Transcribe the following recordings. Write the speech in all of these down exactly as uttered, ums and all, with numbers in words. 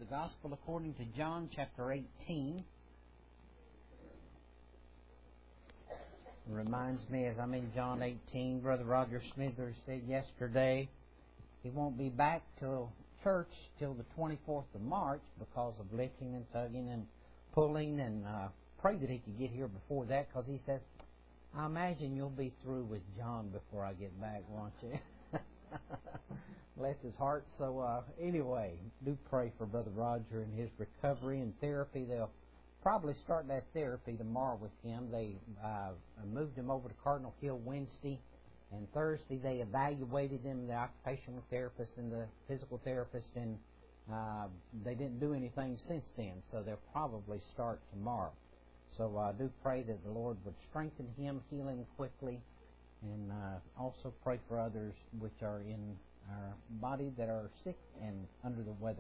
Gospel according to John chapter eighteen. It reminds me, as I'm in John eighteen, Brother Roger Smithers said yesterday he won't be back till church till the twenty-fourth of March because of lifting and tugging and pulling, and uh, pray that he could get here before that, because he says, I imagine you'll be through with John before I get back, won't you? Bless his heart. So uh, anyway, do pray for Brother Roger and his recovery and therapy. They'll probably start that therapy tomorrow with him. They uh, moved him over to Cardinal Hill Wednesday, and Thursday they evaluated him, the occupational therapist and the physical therapist, and uh, they didn't do anything since then, so they'll probably start tomorrow. So I uh, do pray that the Lord would strengthen him, heal him quickly, and uh, also pray for others which are in our body that are sick and under the weather.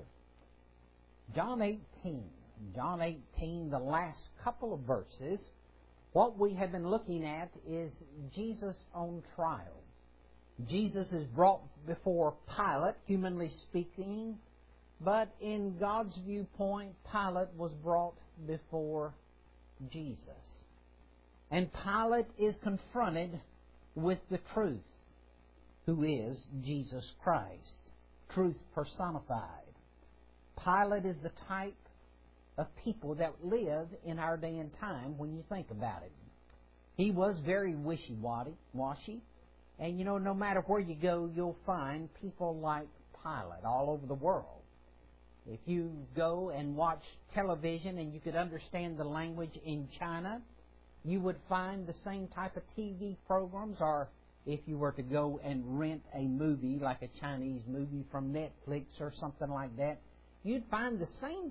John eighteen. John eighteen, the last couple of verses, what we have been looking at is Jesus on trial. Jesus is brought before Pilate, humanly speaking, but in God's viewpoint, Pilate was brought before Jesus. And Pilate is confronted with the truth, who is Jesus Christ, truth personified. Pilate is the type of people that live in our day and time when you think about it. He was very wishy-washy, and you know, no matter where you go, you'll find people like Pilate all over the world. If you go and watch television and you could understand the language in China, you would find the same type of T V programs, or if you were to go and rent a movie, like a Chinese movie from Netflix or something like that, you'd find the same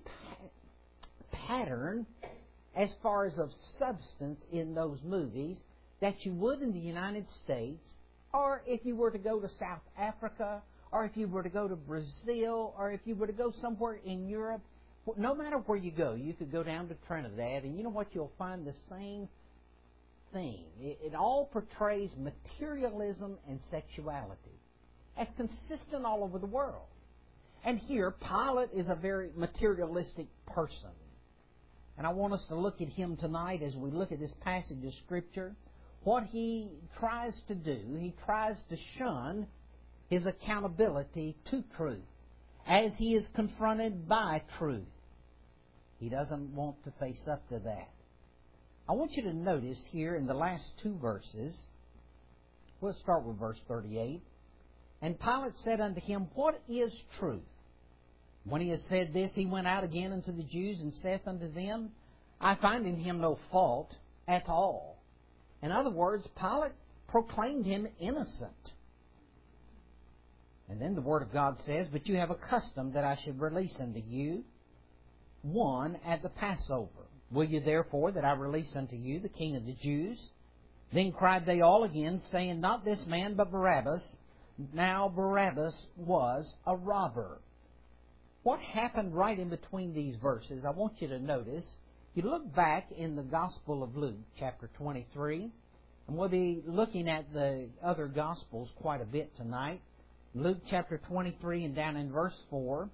pa- pattern as far as of substance in those movies that you would in the United States, or if you were to go to South Africa, or if you were to go to Brazil, or if you were to go somewhere in Europe. No matter where you go, you could go down to Trinidad, and you know what? You'll find the same thing. It, it all portrays materialism and sexuality as consistent all over the world. And here, Pilate is a very materialistic person. And I want us to look at him tonight as we look at this passage of Scripture. What he tries to do, he tries to shun his accountability to truth as he is confronted by truth. He doesn't want to face up to that. I want you to notice here in the last two verses, we'll start with verse thirty-eight. And Pilate said unto him, What is truth? When he had said this, he went out again unto the Jews, and saith unto them, I find in him no fault at all. In other words, Pilate proclaimed him innocent. And then the Word of God says, But you have a custom that I should release unto you one at the Passover. Will you therefore that I release unto you the King of the Jews? Then cried they all again, saying, Not this man, but Barabbas. Now Barabbas was a robber. What happened right in between these verses, I want you to notice. You look back in the Gospel of Luke, chapter twenty-three, and we'll be looking at the other Gospels quite a bit tonight. Luke chapter twenty-three and down in verse four,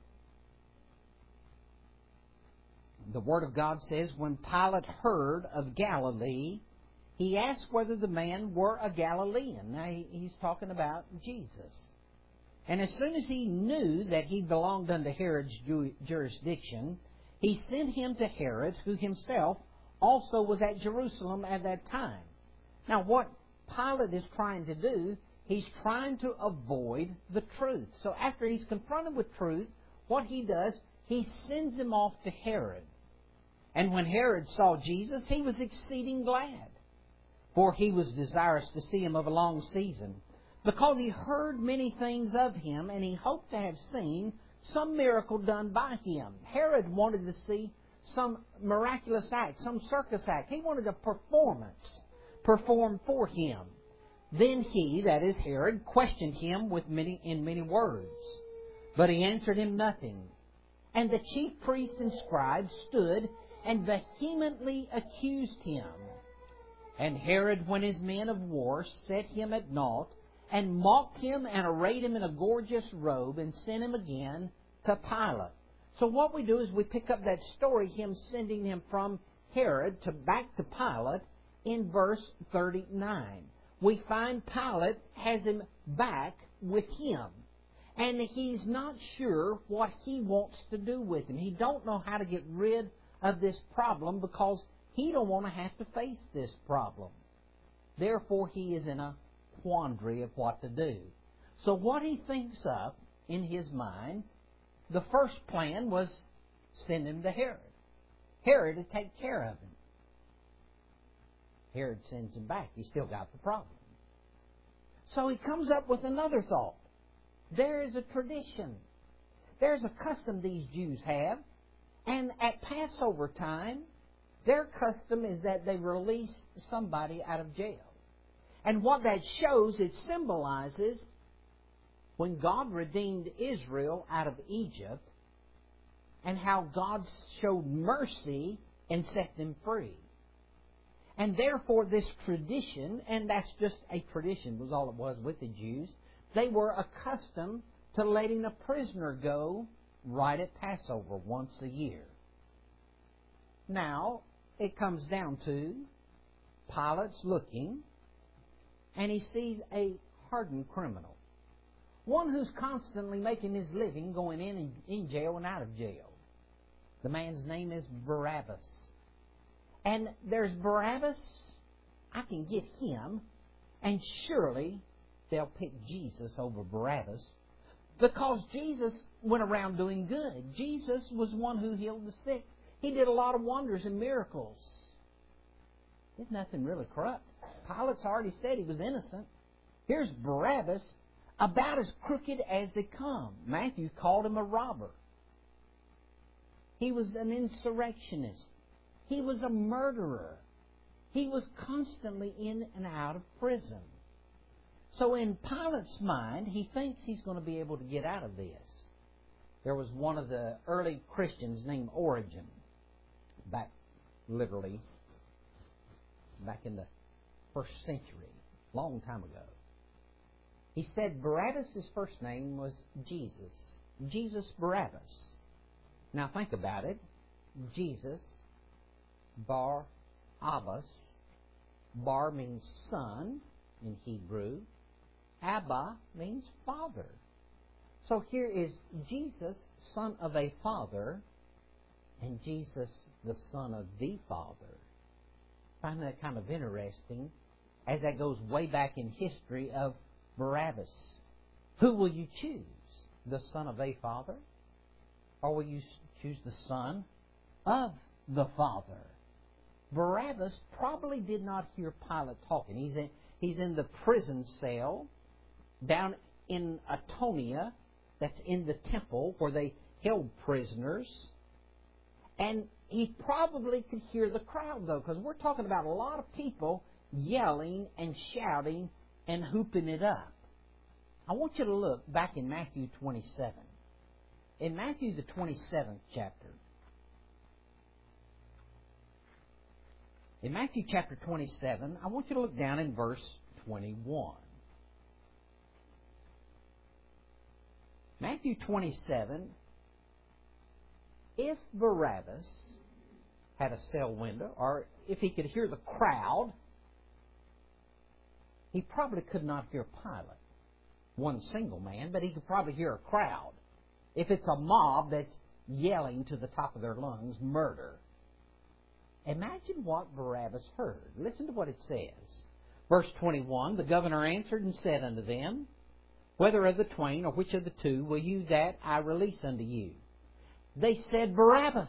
the Word of God says, When Pilate heard of Galilee, he asked whether the man were a Galilean. Now, he's talking about Jesus. And as soon as he knew that he belonged unto Herod's jurisdiction, he sent him to Herod, who himself also was at Jerusalem at that time. Now, what Pilate is trying to do, he's trying to avoid the truth. So after he's confronted with truth, what he does, he sends him off to Herod. And when Herod saw Jesus, he was exceeding glad, for he was desirous to see him of a long season, because he heard many things of him, and he hoped to have seen some miracle done by him. Herod wanted to see some miraculous act, some circus act. He wanted a performance performed for him. Then he, that is Herod, questioned him with many in many words, but he answered him nothing. And the chief priests and scribes stood and vehemently accused him. And Herod, when his men of war set him at naught, and mocked him and arrayed him in a gorgeous robe, and sent him again to Pilate. So what we do is we pick up that story, him sending him from Herod to back to Pilate, in verse thirty-nine. We find Pilate has him back with him. And he's not sure what he wants to do with him. He don't know how to get rid of this problem because he don't want to have to face this problem. Therefore, he is in a quandary of what to do. So what he thinks up in his mind, the first plan was send him to Herod. Herod to take care of him. Herod sends him back. He's still got the problem. So he comes up with another thought. There is a tradition. There's a custom these Jews have. And at Passover time, their custom is that they release somebody out of jail. And what that shows, it symbolizes when God redeemed Israel out of Egypt and how God showed mercy and set them free. And therefore this tradition, and that's just a tradition was all it was with the Jews, they were accustomed to letting a prisoner go right at Passover once a year. Now, it comes down to Pilate's looking, and he sees a hardened criminal. One who's constantly making his living going in and in jail and out of jail. The man's name is Barabbas. And there's Barabbas, I can get him, and surely they'll pick Jesus over Barabbas because Jesus went around doing good. Jesus was one who healed the sick. He did a lot of wonders and miracles. There's nothing really corrupt. Pilate's already said he was innocent. Here's Barabbas, about as crooked as they come. Matthew called him a robber. He was an insurrectionist. He was a murderer. He was constantly in and out of prison. So in Pilate's mind, he thinks he's going to be able to get out of this. There was one of the early Christians named Origen, back literally, back in the first century, long time ago. He said Barabbas' first name was Jesus. Jesus Barabbas. Now think about it. Jesus, Bar Abbas. Bar means son in Hebrew. Abba means father. So here is Jesus, son of a father, and Jesus, the son of the Father. I find that kind of interesting as that goes way back in history of Barabbas. Who will you choose? The son of a father? Or will you choose the son of the Father? Barabbas probably did not hear Pilate talking. He's in, he's in the prison cell down in Antonia, that's in the temple where they held prisoners. And he probably could hear the crowd, though, because we're talking about a lot of people yelling and shouting and hooping it up. I want you to look back in Matthew twenty-seven. In Matthew, the twenty-seventh chapter. In Matthew chapter twenty-seven, I want you to look down in verse twenty-one. Matthew twenty-seven, if Barabbas had a cell window, or if he could hear the crowd, he probably could not hear Pilate, one single man, but he could probably hear a crowd. If it's a mob that's yelling to the top of their lungs, murder. Imagine what Barabbas heard. Listen to what it says. Verse twenty-one, the governor answered and said unto them, whether of the twain or which of the two will you that I release unto you? They said, Barabbas.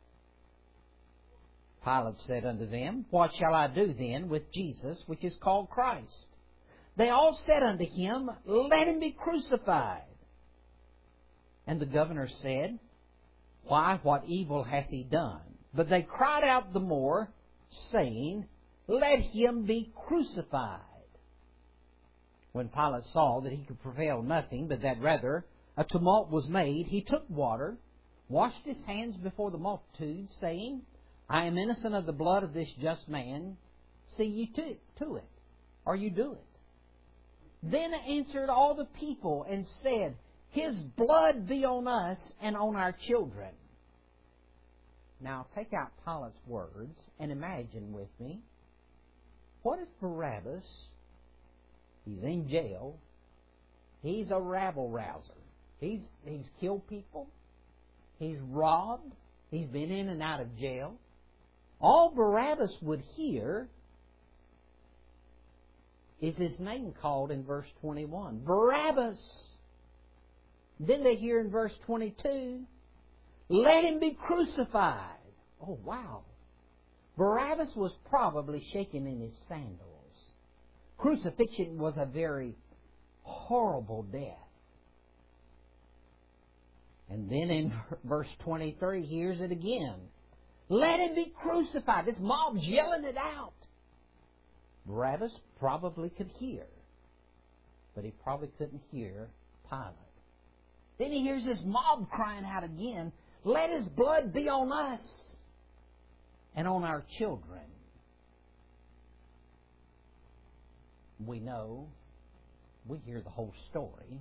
Pilate said unto them, what shall I do then with Jesus, which is called Christ? They all said unto him, let him be crucified. And the governor said, why, what evil hath he done? But they cried out the more, saying, let him be crucified. When Pilate saw that he could prevail nothing, but that rather a tumult was made, he took water, washed his hands before the multitude, saying, I am innocent of the blood of this just man. See ye to, to it, or you do it. Then answered all the people and said, His blood be on us and on our children. Now, take out Pilate's words and imagine with me, what if Barabbas, he's in jail, he's a rabble-rouser, he's, he's killed people, he's robbed, he's been in and out of jail. All Barabbas would hear is his name called in verse twenty-one. Barabbas! Then they hear in verse twenty-two, let him be crucified. Oh, wow. Barabbas was probably shaking in his sandals. Crucifixion was a very horrible death. And then in verse twenty-three, hears it again. Let him be crucified. This mob's yelling it out. Barabbas probably could hear, but he probably couldn't hear Pilate. Then he hears this mob crying out again, let his blood be on us and on our children. We know, we hear the whole story,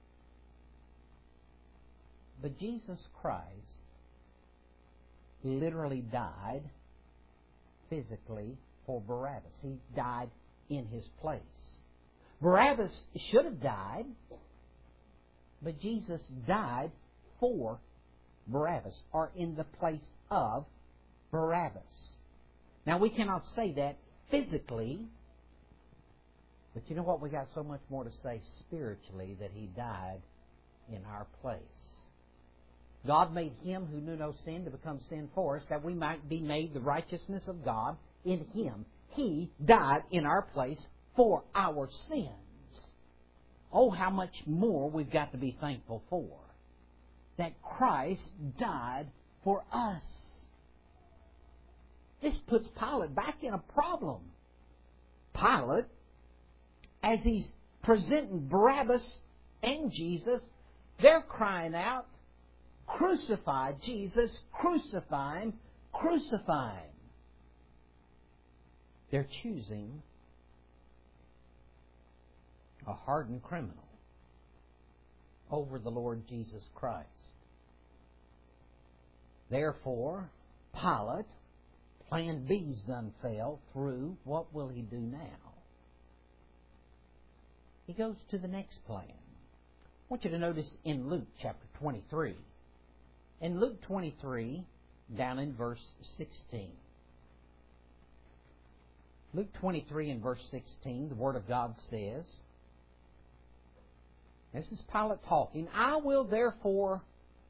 but Jesus Christ literally died physically for Barabbas. He died in his place. Barabbas should have died, but Jesus died for Barabbas, or in the place of Barabbas. Now, we cannot say that physically, but you know what? We got so much more to say spiritually, that He died in our place. God made Him who knew no sin to become sin for us, that we might be made the righteousness of God in Him. He died in our place for our sins. Oh, how much more we've got to be thankful for. That Christ died for us. This puts Pilate back in a problem. Pilate, as he's presenting Barabbas and Jesus, they're crying out, crucify Jesus, crucify Him, crucify Him. They're choosing a hardened criminal over the Lord Jesus Christ. Therefore, Pilate, plan B's done fell through. What will he do now? He goes to the next plan. I want you to notice in Luke chapter twenty-three. In Luke twenty-three, down in verse sixteen. Luke twenty-three and verse sixteen, the Word of God says, this is Pilate talking, I will therefore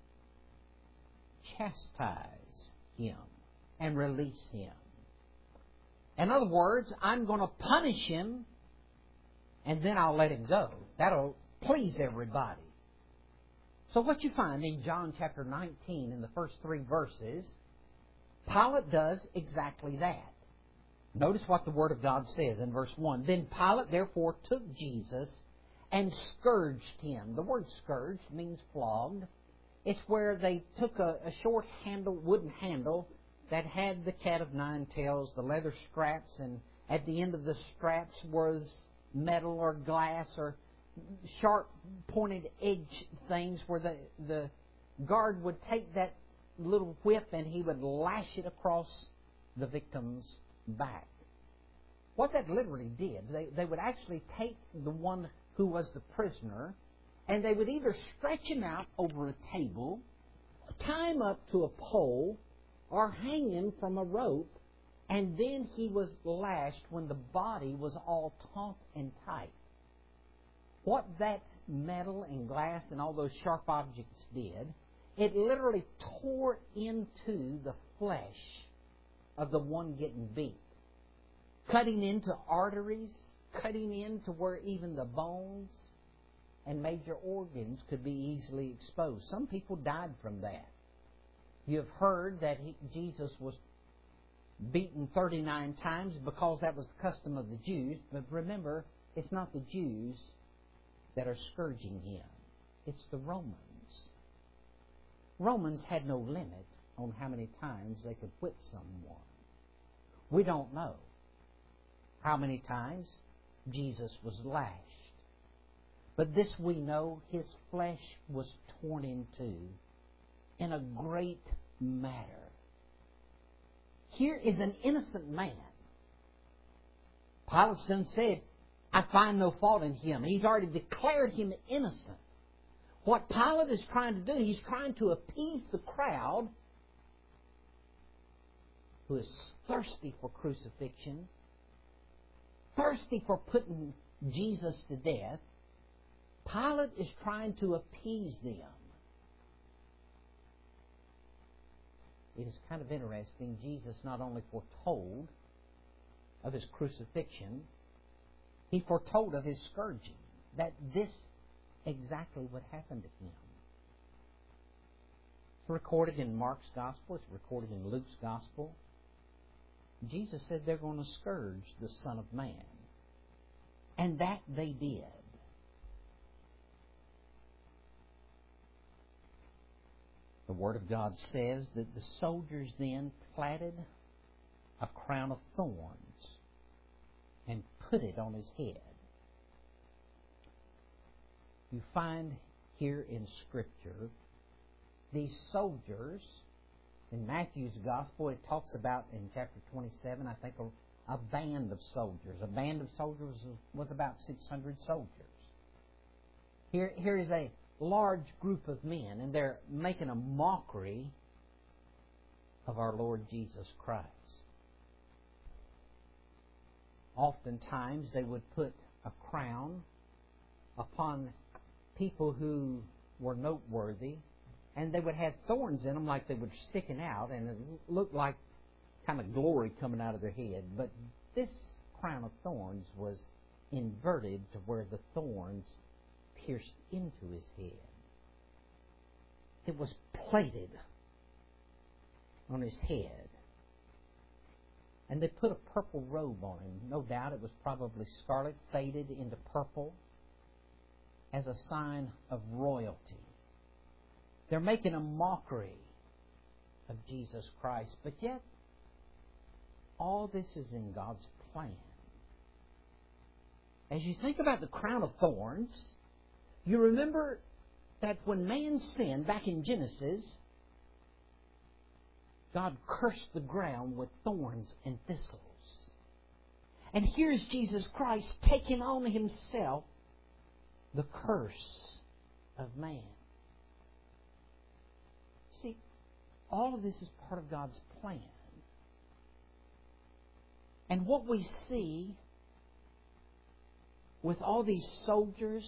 chastise him and release him. In other words, I'm going to punish him and then I'll let him go. That'll please everybody. So what you find in John chapter nineteen, in the first three verses, Pilate does exactly that. Notice what the Word of God says in verse one. Then Pilate therefore took Jesus and scourged him. The word scourged means flogged. It's where they took a, a short handle, wooden handle that had the cat of nine tails, the leather straps, and at the end of the straps was metal or glass or sharp pointed edge things where the, the guard would take that little whip and he would lash it across the victim's back. What that literally did, they, they would actually take the one who was the prisoner and they would either stretch him out over a table, tie him up to a pole, or hang him from a rope, and then he was lashed when the body was all taut and tight. What that metal and glass and all those sharp objects did, it literally tore into the flesh of the one getting beat, cutting into arteries, cutting into where even the bones and major organs could be easily exposed. Some people died from that. You have heard that he, Jesus was beaten thirty-nine times because that was the custom of the Jews. But remember, it's not the Jews that are scourging him. It's the Romans. Romans had no limit on how many times they could whip someone. We don't know how many times Jesus was lashed. But this we know, His flesh was torn in two in a great matter. Here is an innocent man. Pilate's done said, I find no fault in him. He's already declared him innocent. What Pilate is trying to do, he's trying to appease the crowd who is thirsty for crucifixion, thirsty for putting Jesus to death. Pilate is trying to appease them. It is kind of interesting. Jesus not only foretold of His crucifixion, He foretold of His scourging, that this exactly would happen to Him. It's recorded in Mark's Gospel. It's recorded in Luke's Gospel. Jesus said they're going to scourge the Son of Man. And that they did. The Word of God says that the soldiers then platted a crown of thorns and put it on His head. You find here in Scripture these soldiers. In Matthew's Gospel, it talks about, in chapter twenty-seven, I think, a, a band of soldiers. A band of soldiers was about six hundred soldiers. Here, here is a large group of men, and they're making a mockery of our Lord Jesus Christ. Oftentimes, they would put a crown upon people who were noteworthy, and they would have thorns in them like they were sticking out, and it looked like kind of glory coming out of their head. But this crown of thorns was inverted to where the thorns pierced into His head. It was plated on His head. And they put a purple robe on Him. No doubt it was probably scarlet, faded into purple, as a sign of royalty. They're making a mockery of Jesus Christ. But yet, all this is in God's plan. As you think about the crown of thorns, you remember that when man sinned back in Genesis, God cursed the ground with thorns and thistles. And here's Jesus Christ taking on Himself the curse of man. See, all of this is part of God's plan. And what we see with all these soldiers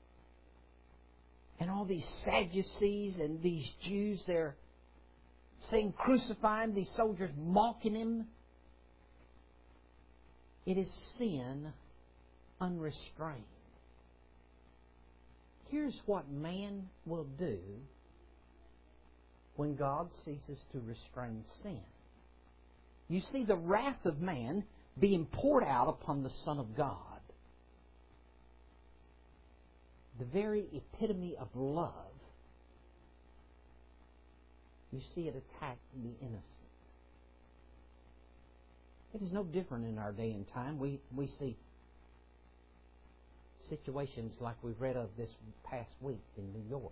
and all these Sadducees and these Jews, they're saying crucify Him, these soldiers mocking Him. It is sin unrestrained. Here's what man will do when God ceases to restrain sin. You see the wrath of man being poured out upon the Son of God. The very epitome of love. You see it attack the innocent. It is no different in our day and time. We, we see situations like we've read of this past week in New York.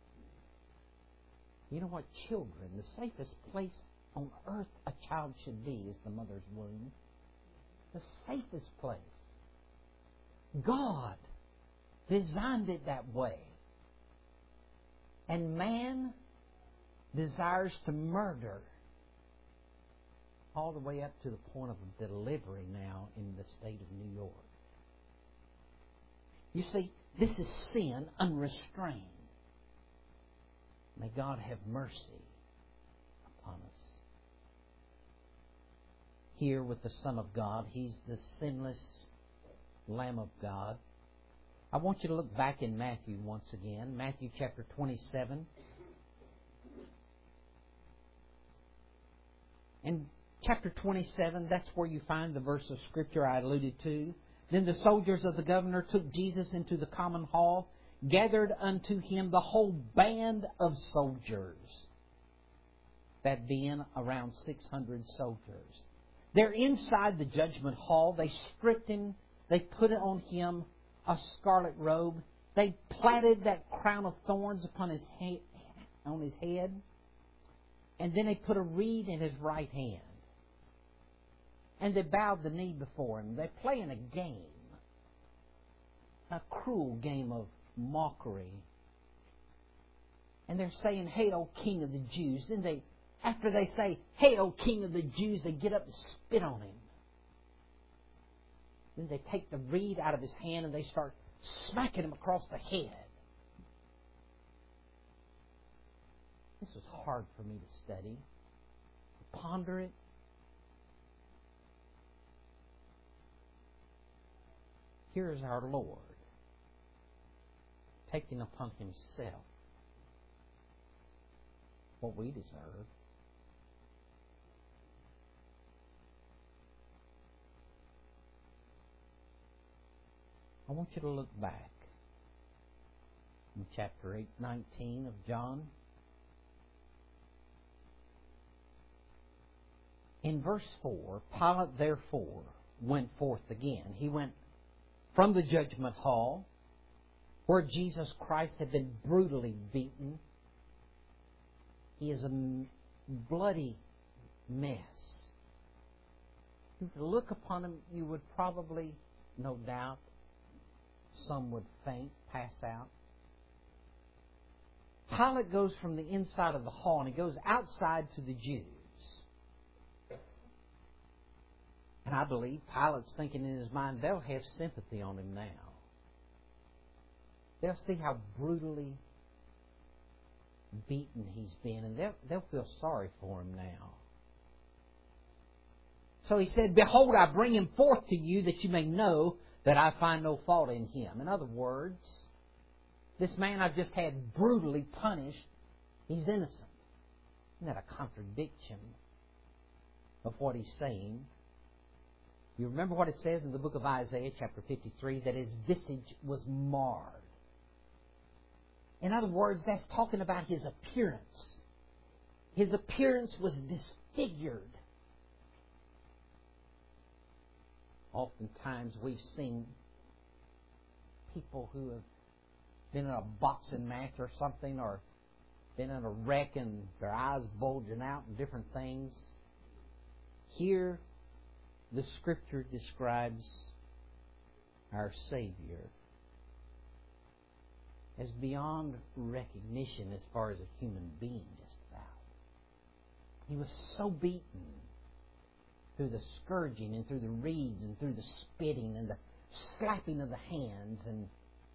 You know what? Children, the safest place on earth a child should be is the mother's womb. The safest place. God designed it that way. And man desires to murder all the way up to the point of delivery now in the state of New York. You see, this is sin unrestrained. May God have mercy upon us. Here with the Son of God, He's the sinless Lamb of God. I want you to look back in Matthew once again. Matthew chapter twenty-seven. In chapter twenty-seven, that's where you find the verse of Scripture I alluded to. Then the soldiers of the governor took Jesus into the common hall, gathered unto Him the whole band of soldiers, that being around six hundred soldiers. They're inside the judgment hall. They stripped Him. They put on Him a scarlet robe, They plaited that crown of thorns upon his head, on his head, and then they put a reed in his right hand. And they bowed the knee before him. They're playing a game, a cruel game of mockery. And they're saying, "Hail, King of the Jews." Then they, after they say, "Hail, King of the Jews," they get up and spit on him. Then they take the reed out of his hand and they start smacking him across the head. This was hard for me to study, to ponder it. Here is our Lord taking upon Himself what we deserve. I want you to look back in chapter eight, nineteen of John. In verse four, Pilate therefore went forth again. He went from the judgment hall where Jesus Christ had been brutally beaten. He is a bloody mess. If you look upon him, you would probably, no doubt, some would faint, pass out. Pilate goes from the inside of the hall and he goes outside to the Jews. And I believe Pilate's thinking in his mind, they'll have sympathy on him now. They'll see how brutally beaten he's been, and they'll, they'll feel sorry for him now. So he said, "Behold, I bring him forth to you that you may know that I find no fault in him." In other words, this man I've just had brutally punished, he's innocent. Isn't that a contradiction of what he's saying? You remember what it says in the book of Isaiah, chapter fifty-three, that his visage was marred. In other words, that's talking about his appearance. His appearance was disfigured. Oftentimes we've seen people who have been in a boxing match or something, or been in a wreck and their eyes bulging out and different things. Here, the Scripture describes our Savior as beyond recognition as far as a human being, just about. He was so beaten through the scourging and through the reeds and through the spitting and the slapping of the hands, and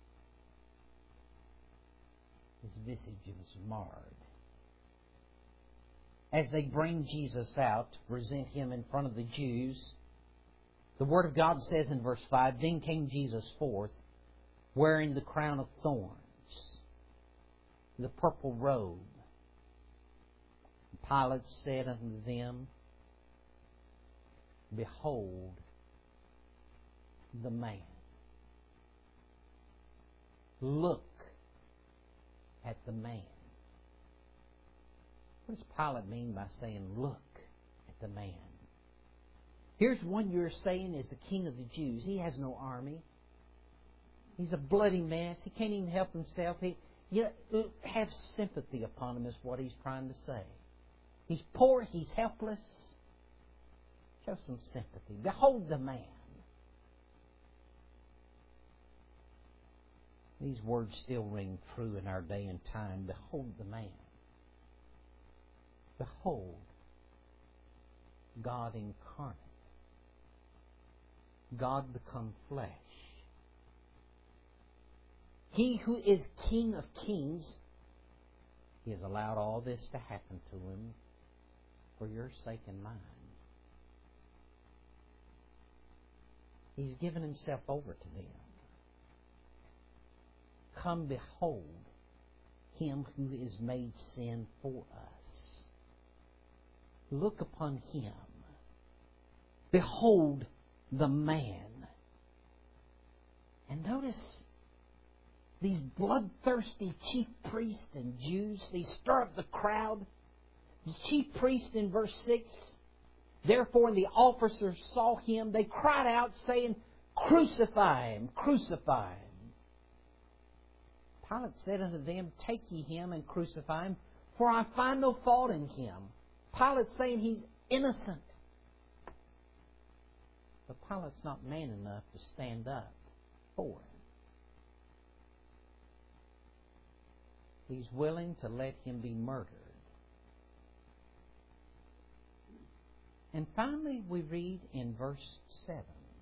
his visage was marred. As they bring Jesus out to present Him in front of the Jews, the Word of God says in verse five, "Then came Jesus forth, wearing the crown of thorns, the purple robe. Pilate said unto them, Behold the man. Look at the man." What does Pilate mean by saying, "Look at the man"? Here's one you're saying is the King of the Jews. He has no army. He's a bloody mess. He can't even help himself. He, you know, have sympathy upon him is what he's trying to say. He's poor. He's helpless. Show some sympathy. Behold the man. These words still ring true in our day and time. Behold the man. Behold God incarnate. God become flesh. He who is King of kings, He has allowed all this to happen to Him for your sake and mine. He's given Himself over to them. Come behold Him who is made sin for us. Look upon Him. Behold the man. And notice these bloodthirsty chief priests and Jews, they stir up the crowd. The chief priest in verse six, therefore when the officers saw Him, they cried out saying, "Crucify Him, crucify Him." Pilate said unto them, Take ye him and crucify him, for I find no fault in him. Pilate's saying he's innocent. But Pilate's not man enough to stand up for him. He's willing to let him be murdered. And finally, we read in verse seven.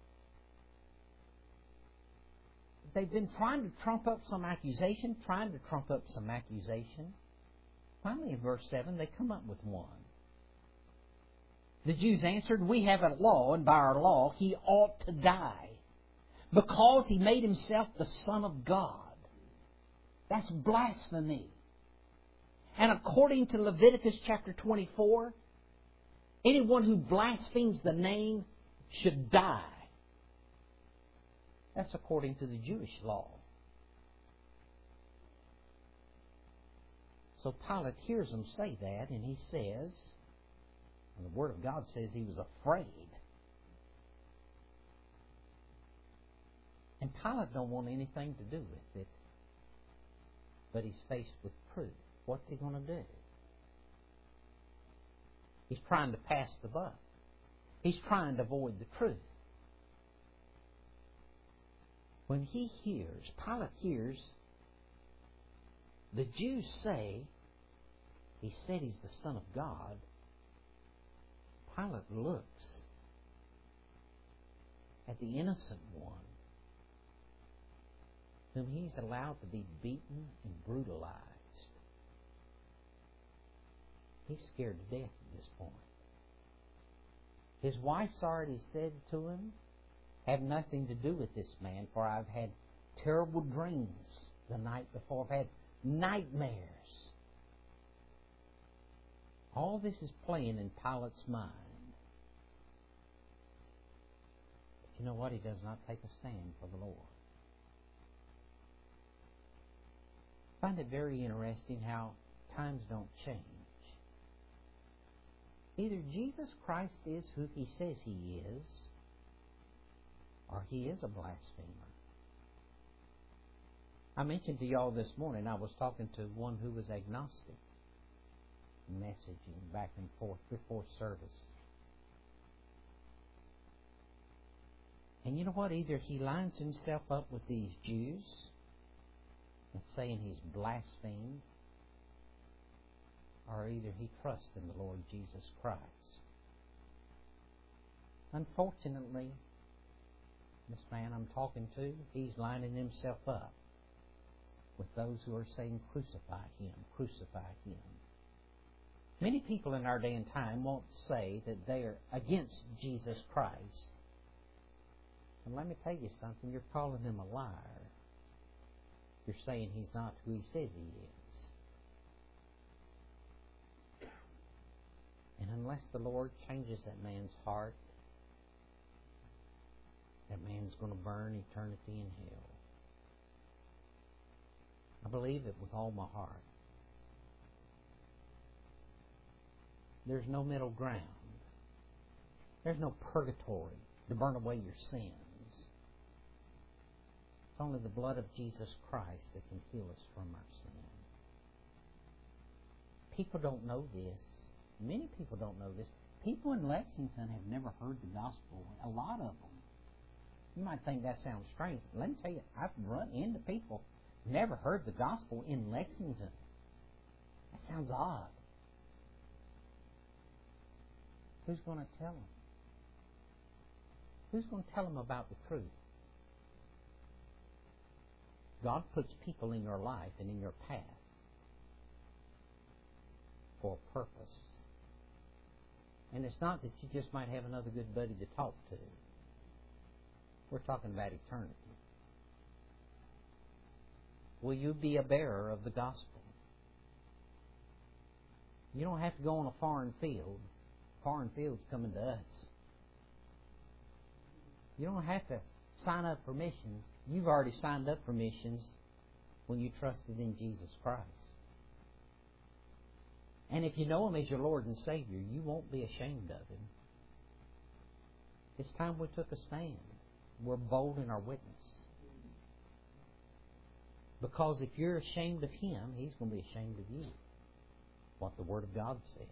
They've been trying to trump up some accusation, trying to trump up some accusation. Finally, in verse seven, they come up with one. The Jews answered, We have a law, and by our law he ought to die, because he made himself the Son of God. That's blasphemy. And according to Leviticus chapter twenty-four, anyone who blasphemes the name should die. That's according to the Jewish law. So Pilate hears them say that, and he says, and the Word of God says he was afraid. And Pilate don't want anything to do with it. But he's faced with proof. What's he going to do? He's trying to pass the buck. He's trying to avoid the truth. When he hears, Pilate hears, the Jews say, he said he's the Son of God. Pilate looks at the innocent one, whom he's allowed to be beaten and brutalized. He's scared to death at this point. His wife's already said to him, Have nothing to do with this man, for I've had terrible dreams the night before. I've had nightmares. All this is playing in Pilate's mind. But you know what? He does not take a stand for the Lord. I find it very interesting how times don't change. Either Jesus Christ is who he says he is, or he is a blasphemer. I mentioned to y'all this morning, I was talking to one who was agnostic, messaging back and forth before service. And you know what? Either he lines himself up with these Jews and saying he's blasphemed, or either he trusts in the Lord Jesus Christ. Unfortunately, this man I'm talking to, he's lining himself up with those who are saying, Crucify him, crucify him. Many people in our day and time won't say that they are against Jesus Christ. And let me tell you something, you're calling him a liar. You're saying he's not who he says he is. And unless the Lord changes that man's heart, that man's going to burn eternity in hell. I believe it with all my heart. There's no middle ground. There's no purgatory to burn away your sins. It's only the blood of Jesus Christ that can heal us from our sin. People don't know this. Many people don't know this. People in Lexington have never heard the gospel. A lot of them. You might think that sounds strange. Let me tell you, I've run into people who never heard the gospel in Lexington. That sounds odd. Who's going to tell them? Who's going to tell them about the truth? God puts people in your life and in your path for a purpose. And it's not that you just might have another good buddy to talk to. We're talking about eternity. Will you be a bearer of the gospel? You don't have to go on a foreign field. Foreign field's coming to us. You don't have to sign up for missions. You've already signed up for missions when you trusted in Jesus Christ. And if you know Him as your Lord and Savior, you won't be ashamed of Him. It's time we took a stand. We're bold in our witness. Because if you're ashamed of Him, He's going to be ashamed of you. What the Word of God says.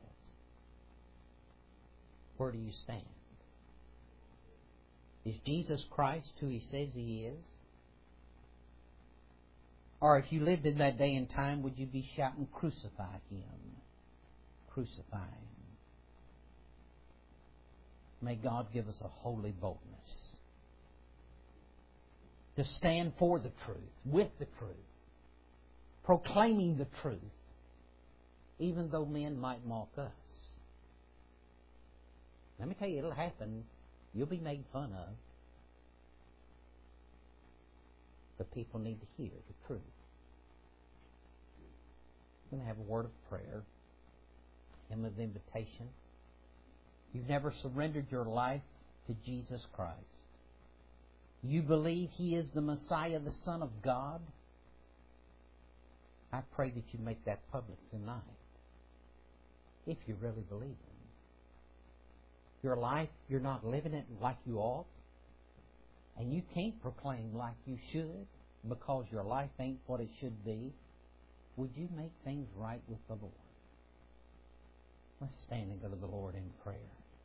Where do you stand? Is Jesus Christ who He says He is? Or if you lived in that day and time, would you be shouting, "Crucify Him. Crucify Him"? May God give us a holy boldness to stand for the truth, with the truth, proclaiming the truth, even though men might mock us. Let me tell you, it'll happen. You'll be made fun of. But people need to hear the truth. I'm going to have a word of prayer, hymn of invitation. You've never surrendered your life to Jesus Christ. You believe He is the Messiah, the Son of God. I pray that you make that public tonight. If you really believe Him. Your life, you're not living it like you ought. And you can't proclaim like you should because your life ain't what it should be. Would you make things right with the Lord? Let's stand and go to the Lord in prayer.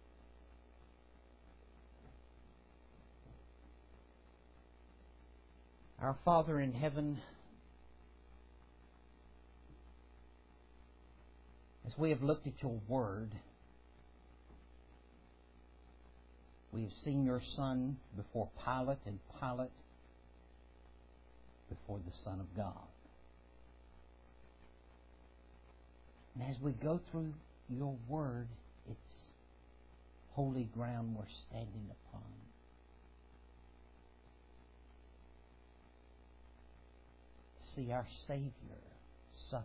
Our Father in heaven, as we have looked at your Word, we have seen your Son before Pilate, and Pilate before the Son of God. And as we go through your Word, it's holy ground we're standing upon. To see our Savior suffer.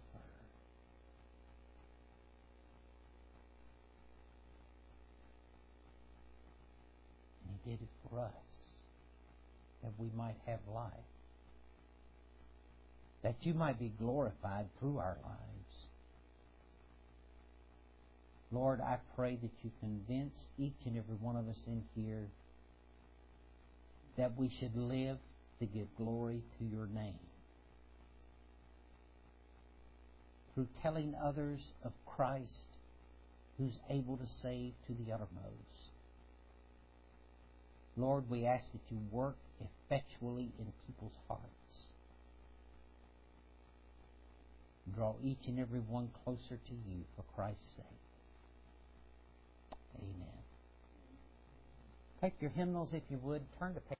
And He did it for us, that we might have life. That you might be glorified through our lives. Lord, I pray that you convince each and every one of us in here that we should live to give glory to your name. Through telling others of Christ who's able to save to the uttermost. Lord, we ask that you work effectually in people's hearts. Draw each and every one closer to you for Christ's sake. Amen. Take your hymnals, if you would. Turn to page